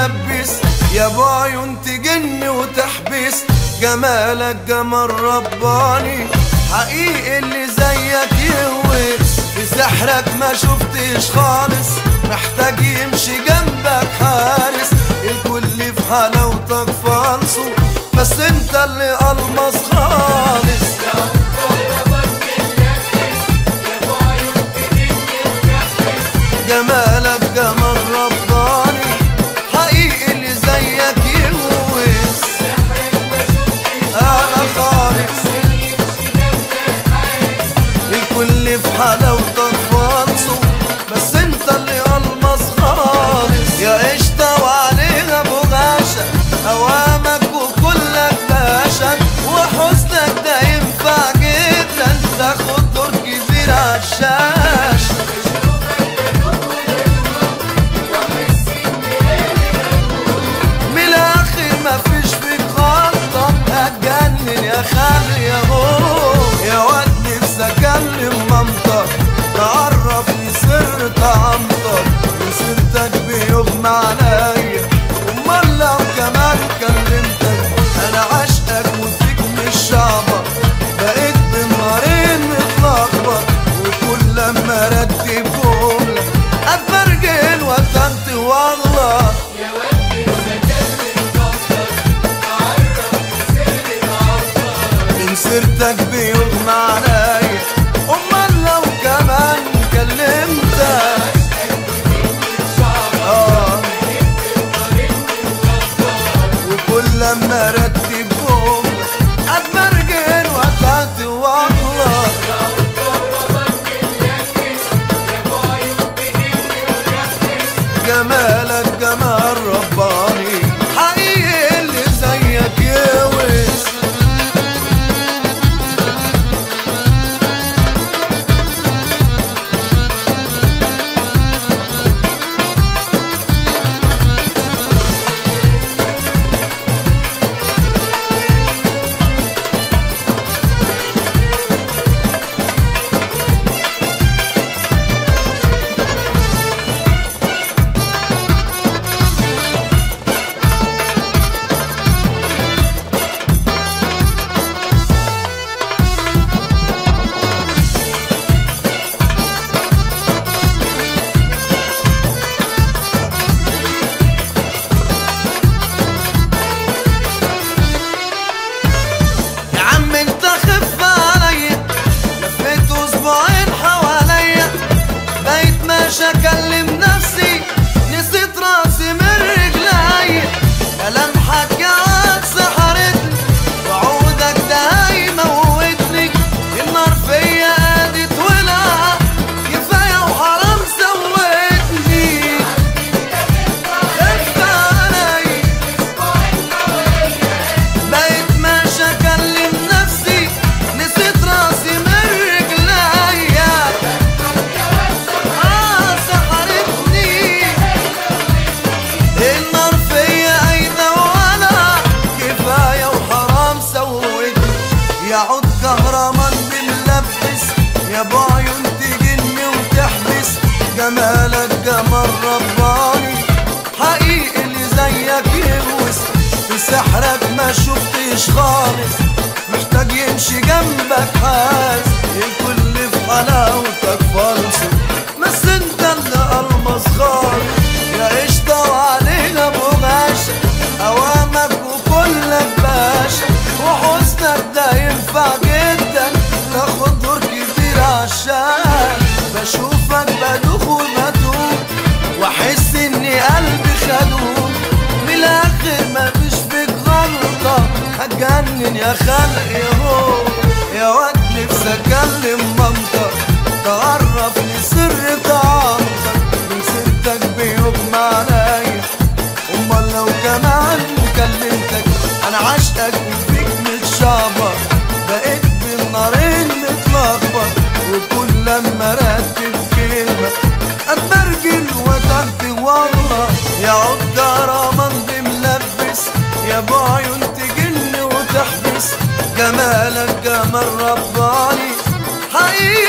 بنلبس، يا ابو عيون تجن وتحبس، جمالك جمال رباني حقيقي اللي زيك يهوس، في سحرك ما شفتش خالص، محتاج يمشي جنبك حارس، الكل في حلاوتك فالصو، بس انت اللي ألمص خالص. جمالك جمال رباني حقيقي اللي زيك يهوس، انا خالص الكل في حلاوتك فالصو، بس انت اللي ألمص خالص. يا قشطة وعليها بغاشة، هوامك وكلك باشا، وحسنك ده ينفع جدا تاخد دور كبير عالشاشة. من الآخر مفيش فيك غلطة، هتجنن يا خالي يا هو، يا واد نفسي أكلم مامتك تعرفني سر طعمتك، وسيرتك بيغمى عليا، أمال لو كمان كلمتك، أنا عاشقك وفيك مش شعبك، بقيت بالنارين متلخبط، وكل لما أرتب جملة أتبرجل وأتنت والله. من سيرتك بيغمى عليا، أمال لو كمان كلمتك، وكل لما ارتب جملة اتبرجل واتعدي والله. جمالك جمال رباني حقيقي اللي زيك يوس. مش اكلم نفسي، نسيت راسي من رجلي، ملامحك يا عاد سحرتني، وعودك ده هيموتني، النار فيا قادت ولعة، كفاية وحرام سوتني، خف علي بقيت مش اكلم نفسي، نسيت راسي من يعود كهرمان بنلبس، يا ابو عيون تجني وتحبس، جمالك جمال رباني حقيقي اللي زيك يهوس، في سحرك ما شفتش خالص، محتاج يمشي جنبك حاس، الكل في حلاوتك فالصو، بس انت اللي ألمص خالص. يا قشطة وعلينا بغاشة، هوامك وكلك باشا، وحسنك ده ينفع جدا تاخد دور كبير عالشاشة، بشوفك بدوخ وبتوب، واحس اني قلبي خدوم، من الاخر مفيش فيك غلطة، هتجنن يا خلق يا هو، يا واد نفسي اكلم مامتك تعرفني سر طعمتك، من سيرتك بيغمى عليا، امال لو كمان كلمتك، انا عاشقك وفيك متشعبط، بقيت بالنارين متلخبط، وكل لما ارتب كلمة اتبرجل واتعدي والله. يا عود رمان بملبس، يا ابو عيون تجن وتحبس، جمالك جمال رباني حقيقي